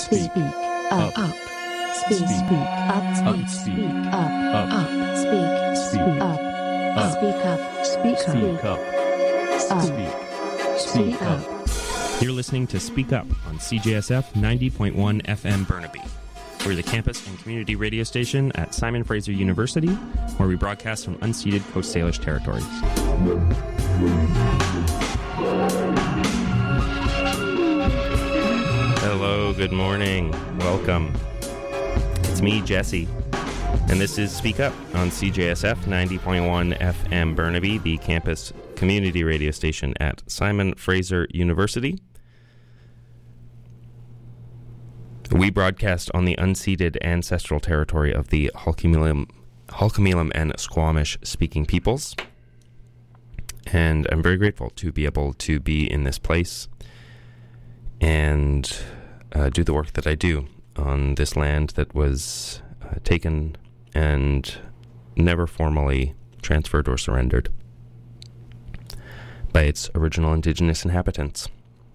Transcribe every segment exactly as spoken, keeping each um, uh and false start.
Speak. Up. Up. Speak. Speak. Up. Speak. Speak. Up. Up. Up. Speak. Speak. Up. Up. Speak up. Speak up. Speak up. Speak. Speak up. You're listening to Speak Up on C J S F ninety point one F M Burnaby. We're the campus and community radio station at Simon Fraser University, where we broadcast from unceded Coast Salish territories. Hello, good morning, welcome. It's me, Jesse, and this is Speak Up on C J S F ninety point one F M Burnaby, the campus community radio station at Simon Fraser University. We broadcast on the unceded ancestral territory of the Halk'umilum, Halk'umilum and Squamish-speaking peoples. And I'm very grateful to be able to be in this place and uh, do the work that I do on this land that was uh, taken and never formally transferred or surrendered by its original indigenous inhabitants.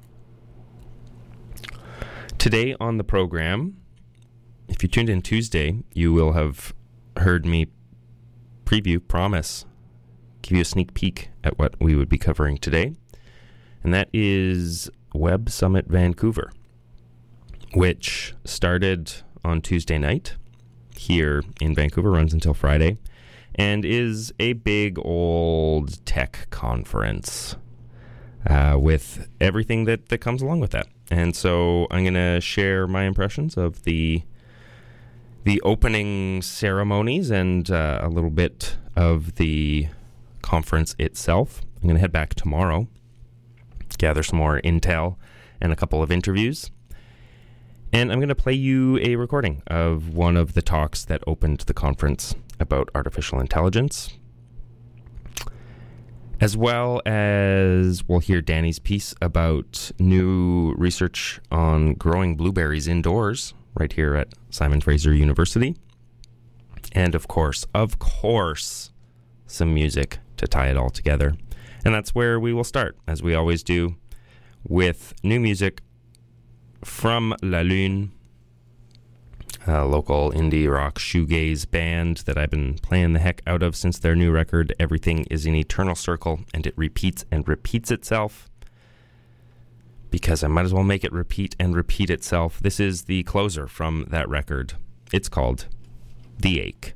Today on the program, if you tuned in Tuesday, you will have heard me preview, promise, give you a sneak peek at what we would be covering today. And that is Web Summit Vancouver, which started on Tuesday night here in Vancouver, runs until Friday, and is a big old tech conference uh, with everything that, that comes along with that. And so I'm going to share my impressions of the the opening ceremonies and uh, a little bit of the conference itself. I'm going to head back tomorrow, gather some more intel and a couple of interviews. And I'm going to play you a recording of one of the talks that opened the conference about artificial intelligence, as well as we'll hear Danny's piece about new research on growing blueberries indoors right here at Simon Fraser University. And of course, of course, some music to tie it all together. And that's where we will start, as we always do, with new music from La Lune, a local indie rock shoegaze band that I've been playing the heck out of since their new record, Everything is an Eternal Circle, and it repeats and repeats itself, because I might as well make it repeat and repeat itself. This is the closer from that record. It's called The Ache.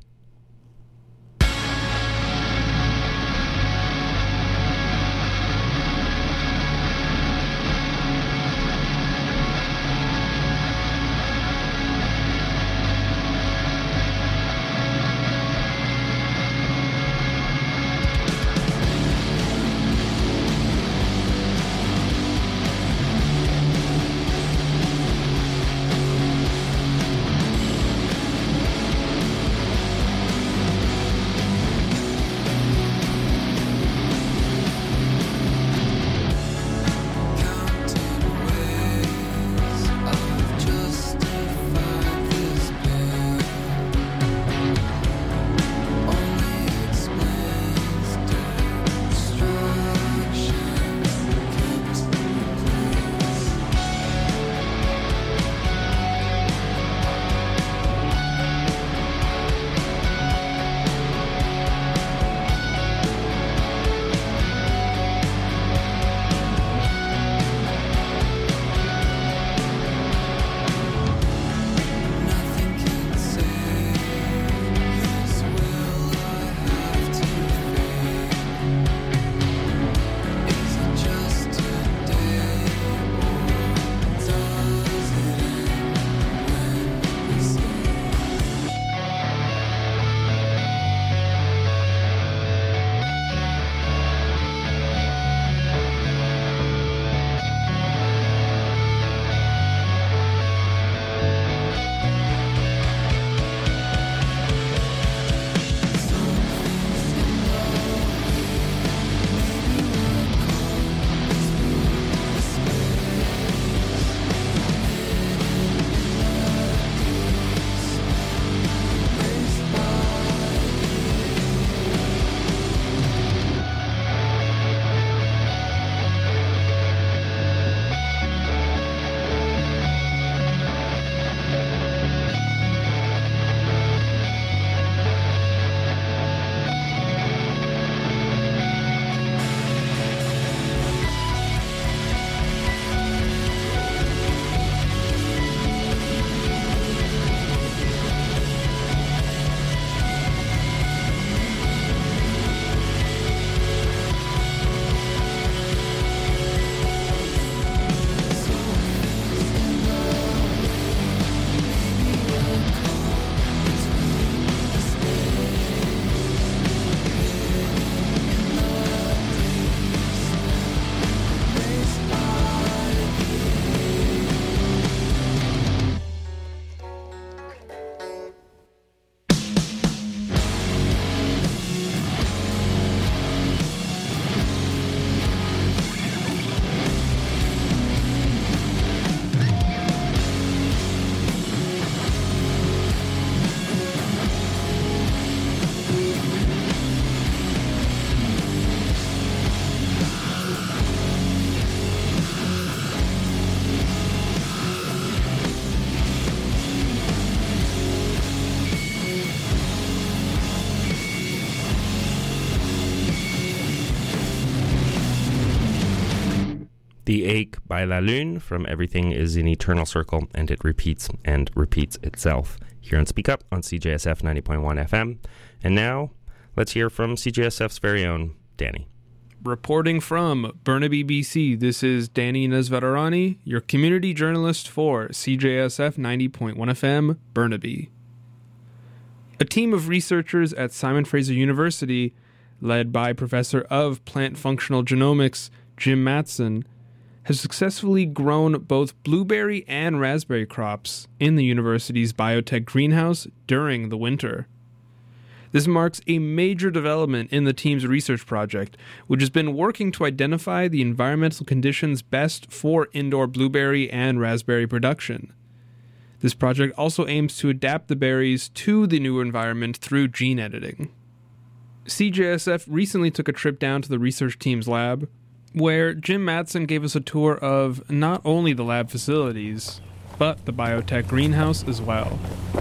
The Ache by La Lune from Everything is an Eternal Circle, and it repeats and repeats itself. Here on Speak Up on C J S F ninety point one F M. And now, let's hear from C J S F's very own Danny. Reporting from Burnaby, B C, this is Danny Nesvatarani, your community journalist for C J S F ninety point one F M, Burnaby. A team of researchers at Simon Fraser University, led by Professor of Plant Functional Genomics Jim Matson, has successfully grown both blueberry and raspberry crops in the university's biotech greenhouse during the winter. This marks a major development in the team's research project, which has been working to identify the environmental conditions best for indoor blueberry and raspberry production. This project also aims to adapt the berries to the new environment through gene editing. C J S F recently took a trip down to the research team's lab, where Jim Matson gave us a tour of not only the lab facilities, but the biotech greenhouse as well.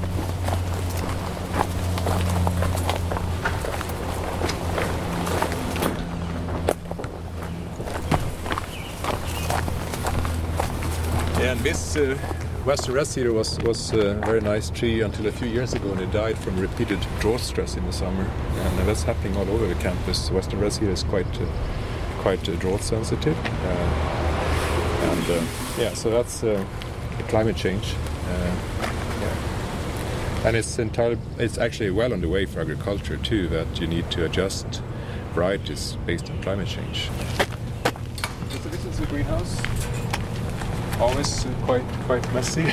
And this uh, Western red cedar was, was a very nice tree until a few years ago, and it died from repeated drought stress in the summer. And uh, that's happening all over the campus. Western red cedar is quite uh, quite uh, drought sensitive. Uh, and uh, yeah, so that's uh, the climate change. Uh, yeah. And it's entirely, it's actually well on the way for agriculture too, that you need to adjust varieties based on climate change. So this is the greenhouse. Always uh, quite quite messy,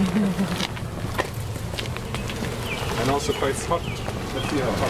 and also quite hot. Let's see how hot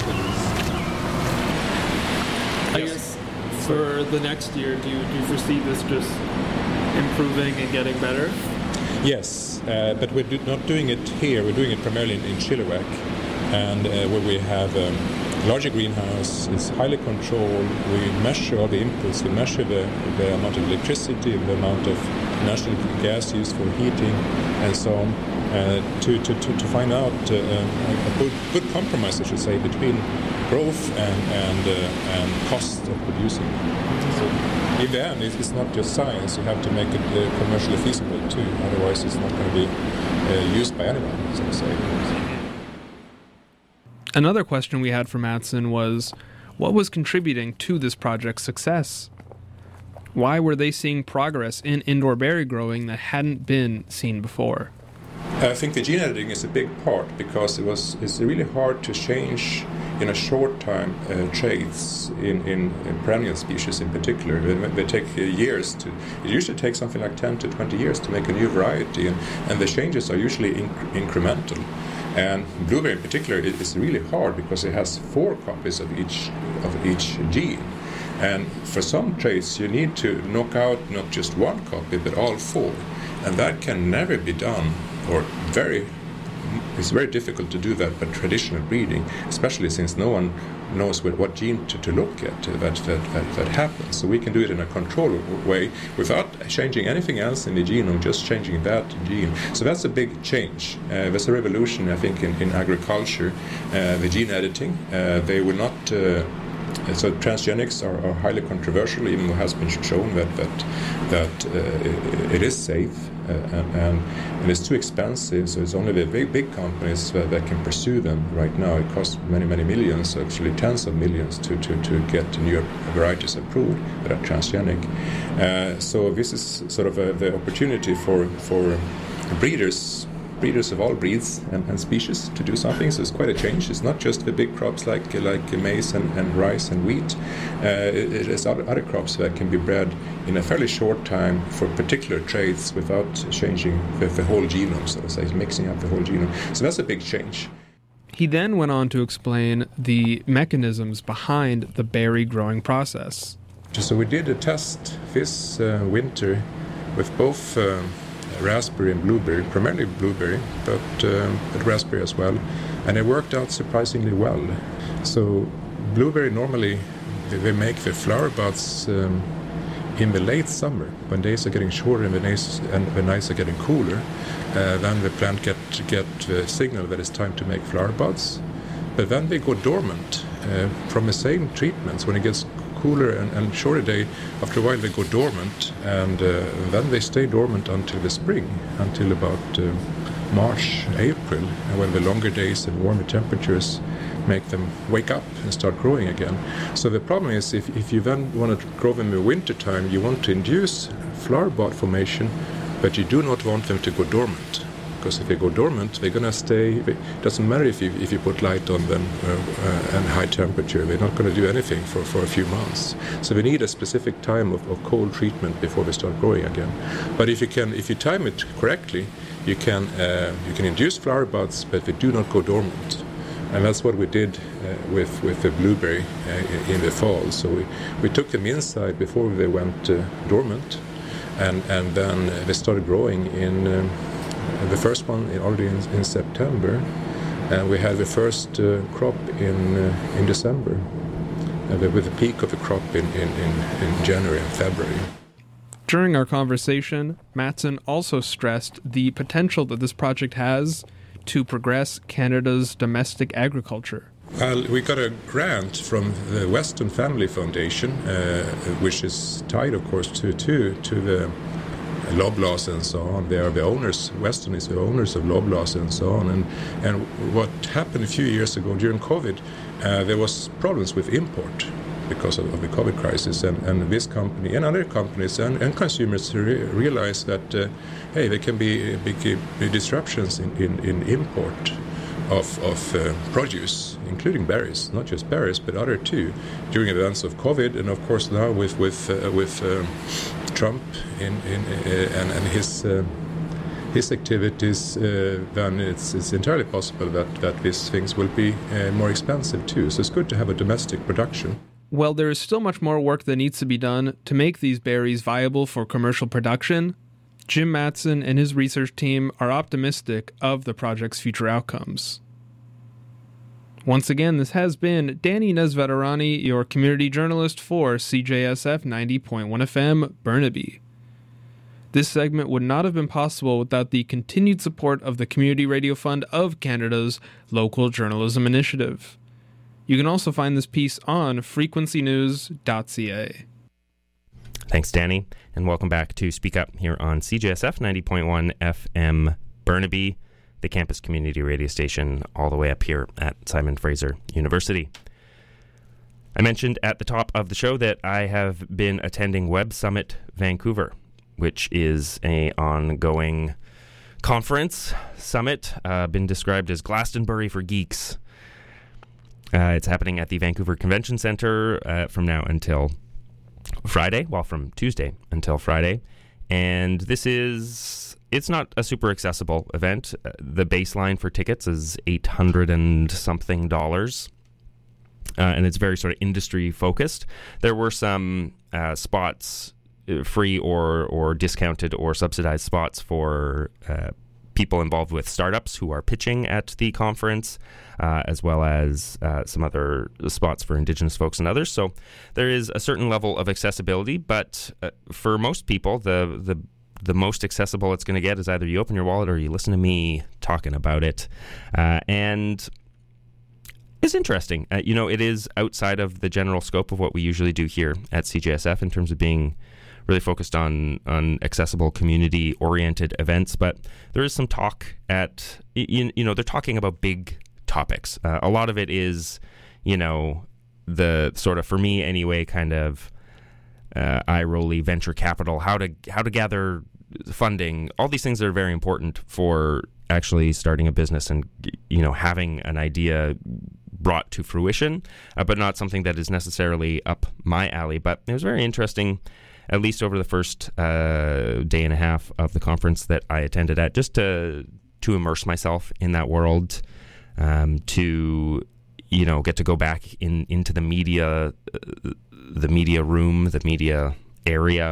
it is. I guess for the next year, do you, do you foresee this just improving and getting better? Yes, uh, but we're do not doing it here. We're doing it primarily in, in Chilliwack, and uh, where we have a um, larger greenhouse. It's highly controlled. We measure all the inputs. We measure the, the amount of electricity, the amount of natural gas used for heating, and so on, uh, to, to, to, to find out uh, a good, good compromise, I should say, between growth and and, uh, and cost of producing. So in the end, it's not just science. You have to make it uh, commercially feasible too. Otherwise, it's not going to be uh, used by anyone, so to say. Another question we had for Matson was, what was contributing to this project's success? Why were they seeing progress in indoor berry growing that hadn't been seen before? I think the gene editing is a big part, because it was it's really hard to change in a short time uh, traits in, in, in perennial species in particular. They, they take uh, years to, it usually takes something like ten to twenty years to make a new variety, and, and the changes are usually inc- incremental. And blueberry in particular is really hard because it has four copies of each of each gene. And for some traits, you need to knock out not just one copy, but all four. And that can never be done, or very, it's very difficult to do that by traditional breeding, especially since no one knows what, what gene to, to look at that, that, that, that happens. So we can do it in a controlled way without changing anything else in the genome, just changing that gene. So that's a big change. Uh, there's a revolution, I think, in, in agriculture, uh, the gene editing. Uh, they will not... Uh, So transgenics are, are highly controversial, even though it has been shown that that, that uh, it is safe, uh, and, and it's too expensive. So it's only the big big companies uh, that can pursue them right now. It costs many many millions, actually tens of millions, to, to, to get new varieties approved that are transgenic. Uh, so this is sort of a, the opportunity for for breeders. breeders of all breeds and, and species to do something. So it's quite a change. It's not just the big crops like like maize and, and rice and wheat. Uh, it, it is other, other crops that can be bred in a fairly short time for particular traits without changing the, the whole genome, so to say, mixing up the whole genome. So that's a big change. He then went on to explain the mechanisms behind the berry growing process. So we did a test this uh, winter with both uh, raspberry and blueberry, primarily blueberry, but, um, but raspberry as well, and it worked out surprisingly well. So blueberry normally, they, they make the flower buds um, in the late summer, when days are getting shorter and the nights, and the nights are getting cooler. Uh, then the plant get get the signal that it's time to make flower buds, but then they go dormant uh, from the same treatments. When it gets cooler and, and shorter day, after a while they go dormant, and uh, then they stay dormant until the spring, until about uh, March, April, and when the longer days and warmer temperatures make them wake up and start growing again. So the problem is, if, if you then want to grow them in the winter time, you want to induce flower bud formation, but you do not want them to go dormant. Because if they go dormant, they're going to stay. It doesn't matter if you if you put light on them uh, uh, and high temperature. They're not going to do anything for, for a few months. So we need a specific time of, of cold treatment before they start growing again. But if you can, if you time it correctly, you can uh, you can induce flower buds, but they do not go dormant. And that's what we did uh, with with the blueberry uh, in the fall. So we, we took them inside before they went uh, dormant, and and then they started growing in. Um, The first one already in, in September, and we had the first uh, crop in uh, in December, uh, with the peak of the crop in, in, in, in January and February. During our conversation, Mattsson also stressed the potential that this project has to progress Canada's domestic agriculture. Well, we got a grant from the Weston Family Foundation, uh, which is tied, of course, to to, to the Loblaws and so on. They are the owners. Weston is the owners of Loblaws and so on. And and what happened a few years ago during COVID, uh, there was problems with import because of, of the COVID crisis. And, and this company and other companies and, and consumers re- realized that uh, hey, there can be big, big disruptions in, in, in import of of uh, produce, including berries, not just berries, but other too, during events of COVID, and of course now with with uh, with uh, Trump in in uh, and, and his uh, his activities, uh, then it's it's entirely possible that that these things will be uh, more expensive too. So it's good to have a domestic production. While there is still much more work that needs to be done to make these berries viable for commercial production, Jim Mattsson and his research team are optimistic of the project's future outcomes. Once again, this has been Danny Nesveterani, your community journalist for C J S F ninety point one F M, Burnaby. This segment would not have been possible without the continued support of the Community Radio Fund of Canada's Local Journalism Initiative. You can also find this piece on frequency news dot c a. Thanks, Danny, and welcome back to Speak Up here on C J S F ninety point one F M Burnaby, the campus community radio station all the way up here at Simon Fraser University. I mentioned at the top of the show that I have been attending Web Summit Vancouver, which is a ongoing conference summit, uh, been described as Glastonbury for geeks. Uh, it's happening at the Vancouver Convention Centre uh, from now until Friday, well, from Tuesday until Friday. And this is, it's not a super accessible event. Uh, the baseline for tickets is eight hundred and something dollars. Uh, and it's very sort of industry focused. There were some uh, spots, uh, free or, or discounted or subsidized spots for uh, people involved with startups who are pitching at the conference, uh, as well as uh, some other spots for Indigenous folks and others. So there is a certain level of accessibility, but uh, for most people, the the the most accessible it's going to get is either you open your wallet or you listen to me talking about it. Uh, and it's interesting. Uh, you know, it is outside of the general scope of what we usually do here at C J S F in terms of being really focused on on accessible, community-oriented events, but there is some talk at, you, you know, they're talking about big topics. Uh, a lot of it is, you know, the sort of, for me anyway, kind of uh, eye-rolly venture capital, how to how to gather funding, all these things that are very important for actually starting a business and, you know, having an idea brought to fruition, uh, but not something that is necessarily up my alley. But it was very interesting, at least over the first uh, day and a half of the conference that I attended at, just to to immerse myself in that world, um, to, you know, get to go back in into the media, uh, the media room, the media area,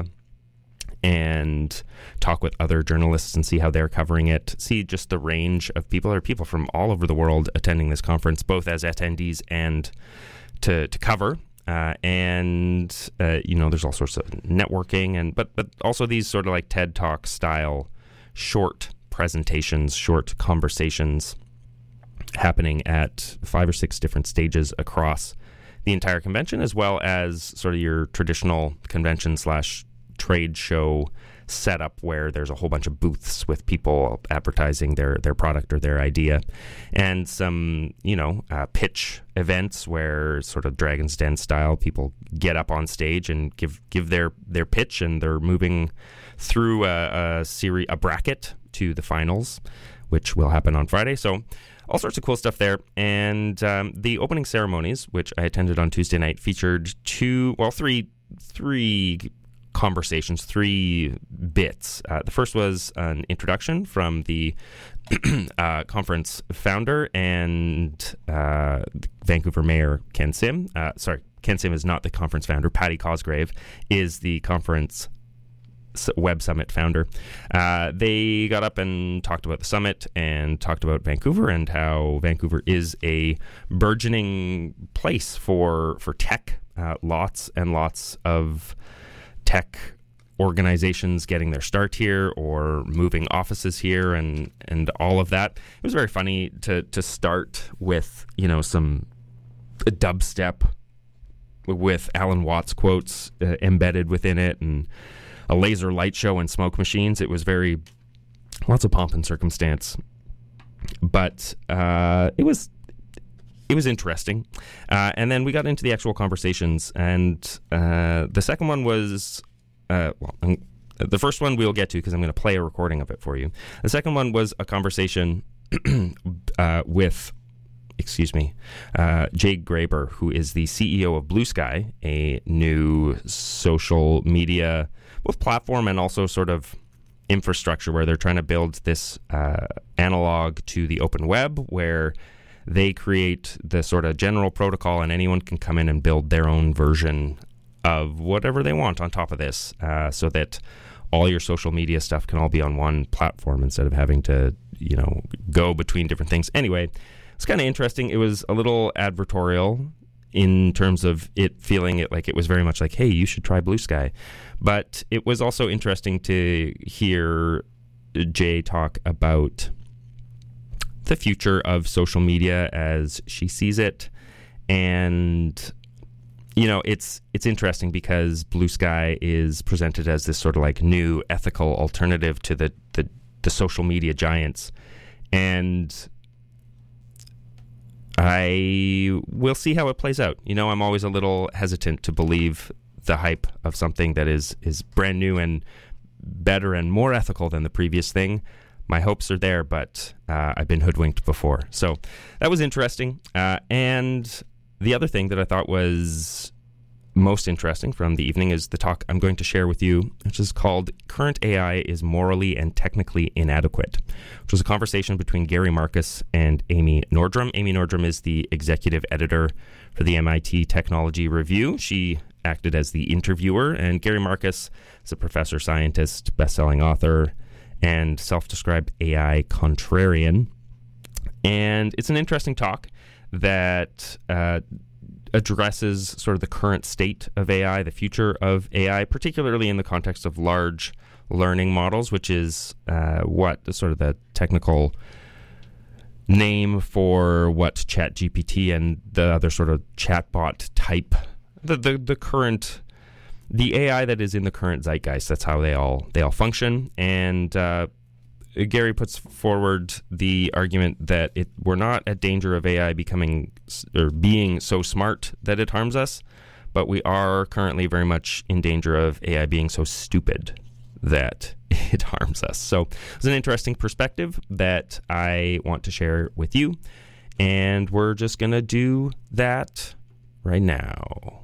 and talk with other journalists and see how they're covering it, see just the range of people. There are people from all over the world attending this conference, both as attendees and to, to cover. Uh, and, uh, you know, there's all sorts of networking, and but but also these sort of like TED Talk style short presentations, short conversations happening at five or six different stages across the entire convention, as well as sort of your traditional convention slash trade show setup where there's a whole bunch of booths with people advertising their, their product or their idea, and some, you know, uh, pitch events where sort of Dragon's Den style people get up on stage and give give their, their pitch, and they're moving through a, a series, a bracket to the finals, which will happen on Friday. So all sorts of cool stuff there. And um, the opening ceremonies, which I attended on Tuesday night, featured two, well, three, three conversations, three bits. Uh, the first was an introduction from the uh, conference founder and uh, Vancouver Mayor Ken Sim. Uh, sorry, Ken Sim is not the conference founder. Patty Cosgrave is the conference Web Summit founder. Uh, they got up and talked about the summit and talked about Vancouver and how Vancouver is a burgeoning place for for tech. Uh, lots and lots of tech organizations getting their start here or moving offices here, and and all of that. It was very funny to to start with, you know, some dubstep with Alan Watts quotes uh, embedded within it, and a laser light show and smoke machines. It was very lots of pomp and circumstance, but uh, it was it was interesting. Uh, and then we got into the actual conversations, and uh, the second one was, uh, well, um, the first one we'll get to because I'm going to play a recording of it for you. The second one was a conversation uh, with, excuse me, uh, Jay Graber, who is the C E O of Blue Sky, a new social media, both platform and also sort of infrastructure where they're trying to build this uh, analog to the open web, where they create the sort of general protocol and anyone can come in and build their own version of whatever they want on top of this, uh, so that all your social media stuff can all be on one platform instead of having to, you know, go between different things. Anyway, it's kind of interesting. It was a little advertorial in terms of it feeling it like it was very much like, hey, you should try Blue Sky. But it was also interesting to hear Jay talk about the future of social media as she sees it. And, you know, it's it's interesting because Blue Sky is presented as this sort of like new ethical alternative to the, the, the social media giants. And I will see how it plays out. You know, I'm always a little hesitant to believe the hype of something that is, is brand new and better and more ethical than the previous thing. My hopes are there, but uh, I've been hoodwinked before. So that was interesting. Uh, and the other thing that I thought was most interesting from the evening is the talk I'm going to share with you, which is called Current A I is Morally and Technically Inadequate, which was a conversation between Gary Marcus and Amy Nordrum. Amy Nordrum is the executive editor for the M I T Technology Review. She acted as the interviewer, and Gary Marcus is a professor, scientist, best-selling author, and self-described A I contrarian. And it's an interesting talk that uh, addresses sort of the current state of A I, the future of A I, particularly in the context of large learning models, which is uh, what sort of the technical name for what ChatGPT and the other sort of chatbot type, the, the, the current... the A I that is in the current zeitgeist. That's how they all they all function. And uh, Gary puts forward the argument that it, we're not at danger of A I becoming or being so smart that it harms us, but we are currently very much in danger of A I being so stupid that it harms us. So it's an interesting perspective that I want to share with you, and we're just going to do that right now.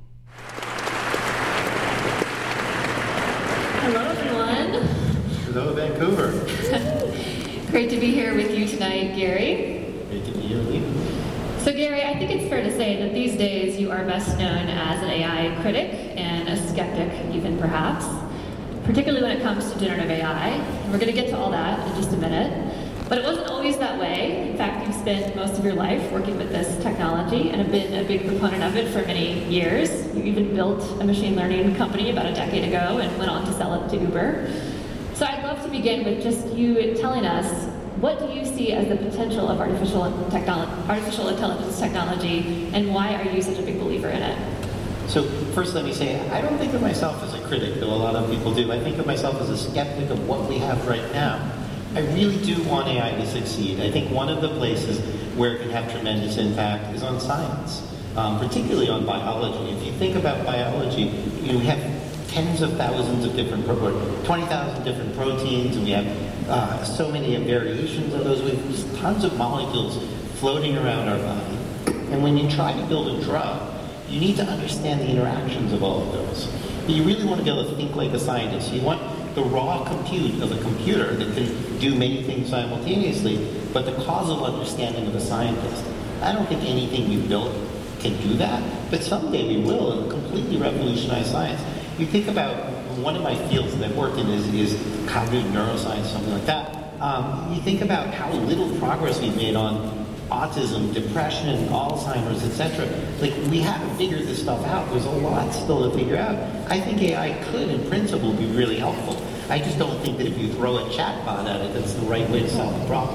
Hello, everyone. Hello, Vancouver. Great to be here with you tonight, Gary. Great to be here, Lee. So, Gary, I think it's fair to say that these days you are best known as an A I critic and a skeptic, even perhaps, particularly when it comes to generative A I. And we're going to get to all that in just a minute. But it wasn't always that way. In fact, you've spent most of your life working with this technology and have been a big proponent of it for many years. You even built a machine learning company about a decade ago and went on to sell it to Uber. So I'd love to begin with just you telling us what do you see as the potential of artificial, technolo- artificial intelligence technology, and why are you such a big believer in it? So first let me say, I don't think of myself as a critic, though a lot of people do. I think of myself as a skeptic of what we have right now. I really do want A I to succeed. I think one of the places where it can have tremendous impact is on science, um, particularly on biology. If you think about biology, you know, we have tens of thousands of different, pro- twenty thousand different proteins, and we have uh, so many variations of those. We have tons of molecules floating around our body. And when you try to build a drug, you need to understand the interactions of all of those. But you really want to be able to think like a scientist. You want the raw compute of a computer that can do many things simultaneously, but the causal understanding of a scientist. I don't think anything we've built can do that, but someday we will and completely revolutionize science. You think about one of my fields that I've worked in is, is cognitive neuroscience, something like that. Um, you think about how little progress we've made on autism, depression, Alzheimer's, et cetera. Like, we haven't figured this stuff out. There's a lot still to figure out. I think A I could, in principle, be really helpful. I just don't think that if you throw a chatbot at it, that's the right way to solve the problem.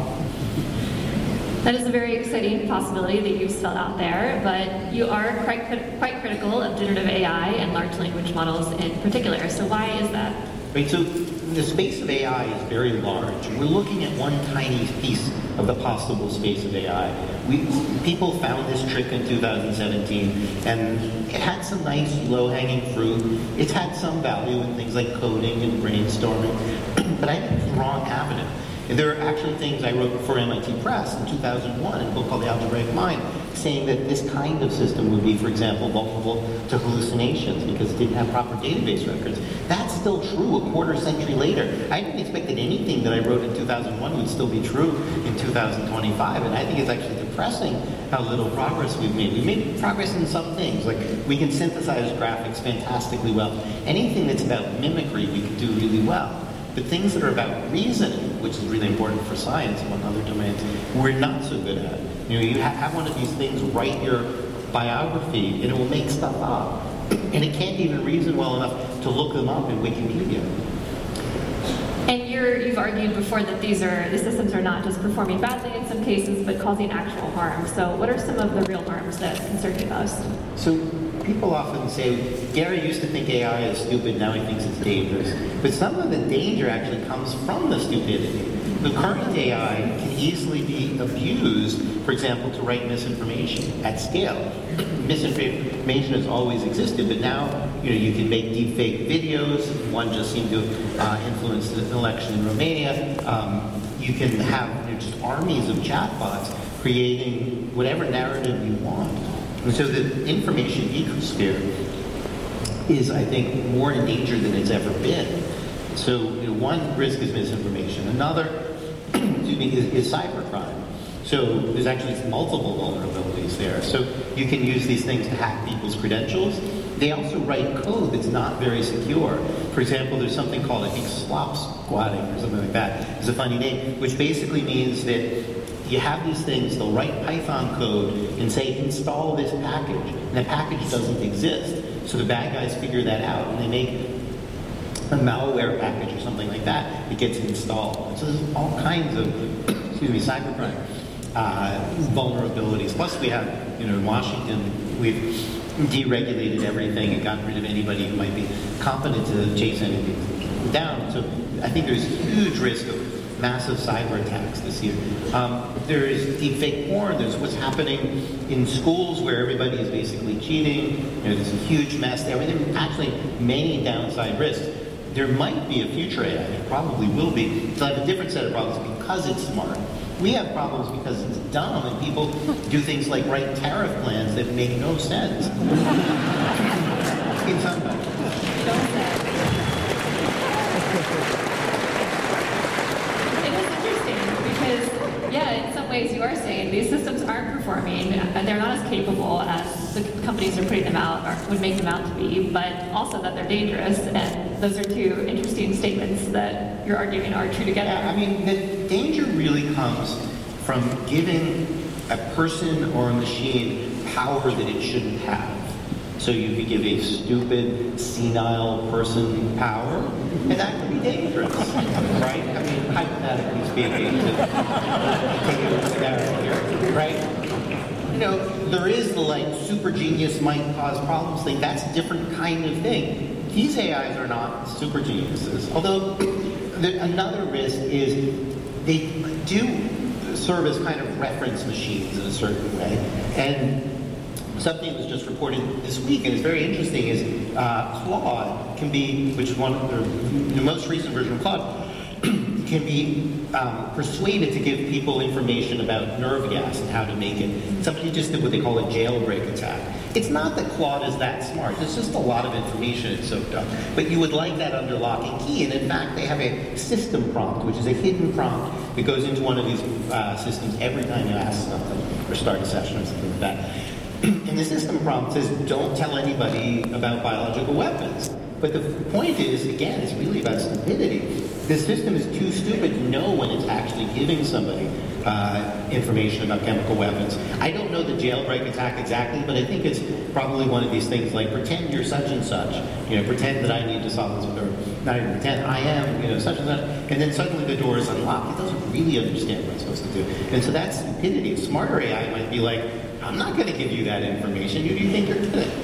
That is a very exciting possibility that you've spelled out there, but you are quite, quite critical of generative A I and large language models in particular. So why is that? Right, so the space of A I is very large. We're looking at one tiny piece of the possible space of A I. We, people found this trick in two thousand seventeen, and it had some nice low-hanging fruit. It's had some value in things like coding and brainstorming, but I think it's the wrong avenue. And there are actually things I wrote for M I T Press in two thousand one in a book called The Algebraic Mind, saying that this kind of system would be, for example, vulnerable to hallucinations because it didn't have proper database records. That's still true a quarter century later. I didn't expect that anything that I wrote in two thousand one would still be true in two thousand twenty-five, and I think it's actually depressing how little progress we've made. We've made progress in some things, like we can synthesize graphics fantastically well. Anything that's about mimicry we can do really well. But things that are about reasoning, which is really important for science among other domains, we're not so good at. You know, you ha- have one of these things write your biography, and it will make stuff up. And it can't even reason well enough to look them up in Wikipedia. And you're, you've argued before that these are the systems are not just performing badly in some cases, but causing actual harm. So what are some of the real harms that concern you most? So people often say, Gary used to think A I is stupid, now he thinks it's dangerous. But some of the danger actually comes from the stupidity. The current A I can easily be abused, for example, to write misinformation at scale. Misinformation has always existed, but now you know you can make deepfake videos. One just seemed to uh, influence the election in Romania. Um, you can have you know, just armies of chatbots creating whatever narrative you want. And so the information ecosphere is, I think, more in danger than it's ever been. So you know, one risk is misinformation. Another excuse me, is, is cybercrime. So there's actually multiple vulnerabilities there. So you can use these things to hack people's credentials. They also write code that's not very secure. For example, there's something called, I think, slop squatting or something like that. It's a funny name, which basically means that you have these things, they'll write Python code and say, install this package. And the package doesn't exist. So the bad guys figure that out, and they make a malware package or something like that that gets installed. So there's all kinds of, excuse me, cybercrime uh, vulnerabilities. Plus we have, you know, in Washington, we've deregulated everything and gotten rid of anybody who might be competent to chase anything down. So I think there's huge risk of massive cyber attacks this year. Um, there is deepfake porn. There's what's happening in schools where everybody is basically cheating. You know, there's a huge mess there. I mean, there are actually many downside risks. There might be a future A I. It probably will be. It'll have a different set of problems because it's smart. We have problems because it's dumb and people do things like write tariff plans that make no sense. In some way. Yeah, in some ways you are saying these systems aren't performing, and they're not as capable as the companies are putting them out or would make them out to be, but also that they're dangerous, and those are two interesting statements that you're arguing are true together. Yeah, I mean, the danger really comes from giving a person or a machine power that it shouldn't have. So you could give a stupid, senile person power, and that could be dangerous, right? I mean, hypothetically speaking, to take it with scenario here, right? You know, there is the like super genius might cause problems thing. That's a different kind of thing. These A Is are not super geniuses. Although the, another risk is they do serve as kind of reference machines in a certain way, and something that was just reported this week, and is very interesting, is uh, Claude can be, which is one of the, the most recent version of Claude, can be um, persuaded to give people information about nerve gas and how to make it. Somebody just did what they call a jailbreak attack. It's not that Claude is that smart. There's just a lot of information it's soaked up. But you would like that under lock and key. And in fact, they have a system prompt, which is a hidden prompt that goes into one of these uh, systems every time you ask something or start a session or something like that. And the system prompt says, don't tell anybody about biological weapons. But the point is, again, it's really about stupidity. The system is too stupid to know when it's actually giving somebody uh, information about chemical weapons. I don't know the jailbreak attack exactly, but I think it's probably one of these things like, pretend you're such and such. You know, pretend that I need to solve this, or not even pretend, I am, you know, such and such. And then suddenly the door is unlocked. It doesn't really understand what it's supposed to do. And so that's stupidity. A smarter A I might be like, I'm not going to give you that information. Who do you think you're kidding?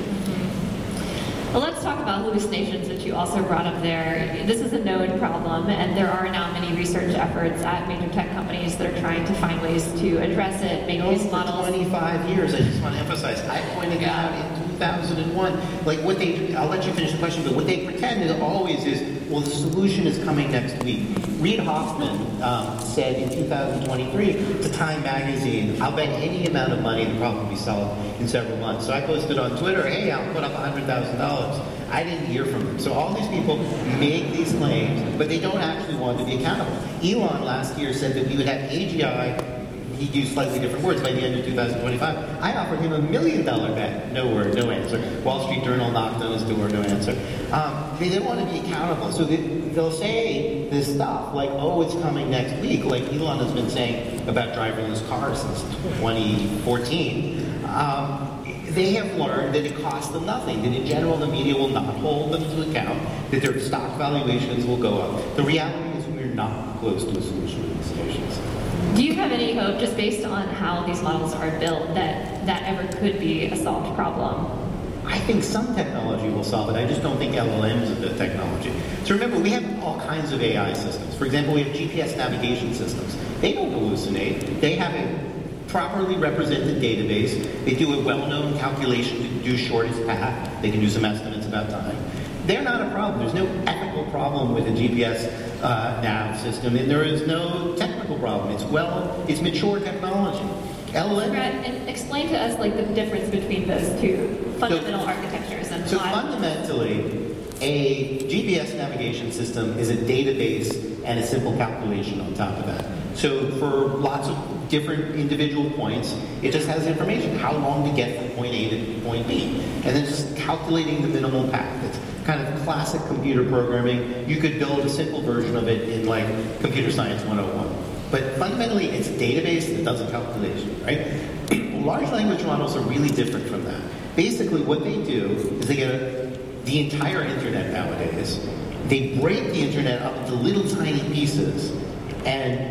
Well, let's talk about hallucinations, which you also brought up there. This is a known problem, and there are now many research efforts at major tech companies that are trying to find ways to address it, make these models. twenty-five years, I just want to emphasize, I pointed it out in two thousand one. Like what they, I'll let you finish the question, but what they pretend is always is, well, the solution is coming next week. Reid Hoffman um, said in two thousand twenty-three to Time magazine, I'll bet any amount of money the problem will be solved in several months. So I posted on Twitter, hey, I'll put up one hundred thousand dollars. I didn't hear from them. So all these people make these claims, but they don't actually want to be accountable. Elon last year said that we would have A G I, he used slightly different words, by the end of two thousand twenty-five. I offered him a million dollar bet. No word, no answer. Wall Street Journal knocked on his door, no answer. Um, they don't want to be accountable. So they, they'll say this stuff like, oh, it's coming next week, like Elon has been saying about driverless cars since twenty fourteen. Um, They have learned that it costs them nothing, that in general the media will not hold them to account, that their stock valuations will go up. The reality is we're not close to a solution to these issues. Do you have any hope, just based on how these models are built, that that ever could be a solved problem? I think some technology will solve it. I just don't think L L Ms are the technology. So remember, we have all kinds of A I systems. For example, we have G P S navigation systems. They don't hallucinate. They have a properly represented database. They do a well-known calculation to do shortest path. They can do some estimates about time. They're not a problem. There's no ethical problem with a G P S uh, nav system, and there is no technical problem. It's well, it's mature technology. L L M. Brad, and explain to us like the difference between those two fundamental so, architectures and so why. Fundamentally, a G P S navigation system is a database and a simple calculation on top of that. So for lots of different individual points, it just has information, how long to get from point A to point B. And then just calculating the minimal path. It's kind of classic computer programming. You could build a simple version of it in like Computer Science one oh one. But fundamentally, it's a database that does a calculation, right? Large language models are really different from that. Basically, what they do is they get a, the entire internet nowadays. They break the internet up into little tiny pieces, and